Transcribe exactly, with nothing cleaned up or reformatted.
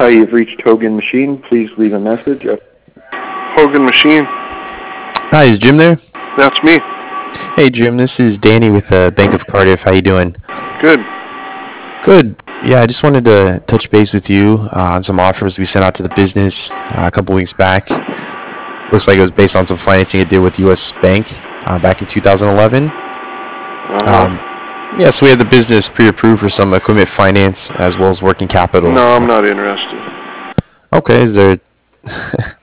Hi, you've reached Hogan Machine. Please leave a message. Hogan Machine. Hi, is Jim there? That's me. Hey, Jim. This is Danny with uh, Bank of Cardiff. How you doing? Good. Good. Yeah, I just wanted to touch base with you uh, on some offers we sent out to the business uh, a couple weeks back. Looks like it was based on some financing it did with U S Bank uh, back in two thousand eleven. Uh-huh. Um, yeah, so we had the business pre-approved for some equipment finance as well as working capital. No, I'm not interested. Okay, is there